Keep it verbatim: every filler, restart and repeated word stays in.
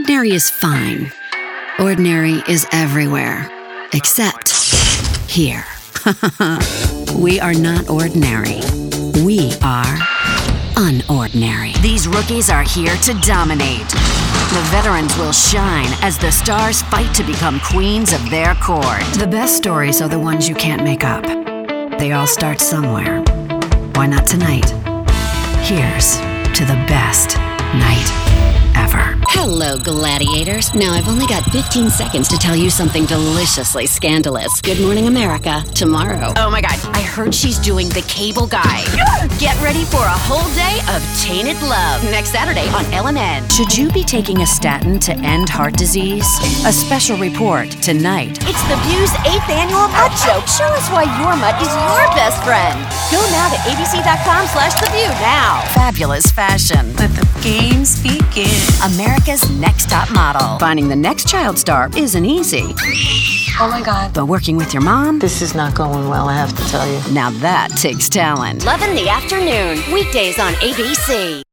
Ordinary is fine. Ordinary is everywhere. Except here. We are not ordinary. We are unordinary. These rookies are here to dominate. The veterans will shine as the stars fight to become queens of their court. The best stories are the ones you can't make up. They all start somewhere. Why not tonight? Here's to the best night ever. Hello, gladiators. Now, I've only got fifteen seconds to tell you something deliciously scandalous. Good Morning America, tomorrow. Oh my God, I heard she's doing The Cable Guy. Get ready for a whole day of tainted love next Saturday on L N N. Should you be taking a statin to end heart disease? A special report tonight. It's the View's eighth annual Mutt Show. Show us why your mutt is your best friend. Go now to abc.com slash The View now. Fabulous fashion. Let the games begin. America's Next Top Model. Finding the next child star isn't easy. Oh my God. But working with your mom? This is not going well, I have to tell you. Now that takes talent. Love in the afternoon, weekdays on A B C.